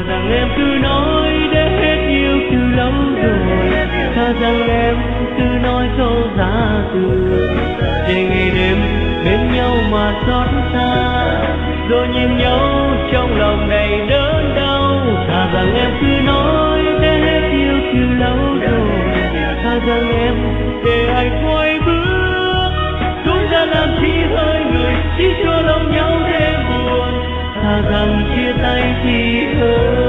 rằng em cứ nói để hết yêu từ lâu rồi, thà rằng em cứ nói câu giá từ để ngày đêm bên nhau mà xót xa, rồi nhìn nhau trong lòng này đớn đau. Thà rằng em cứ nói để hết yêu từ lâu rồi, thà rằng em để anh quay bước chúng ta làm chi hơi người, chỉ cho lòng nhau thêm buồn. Thà rằng chia tay thì hơn.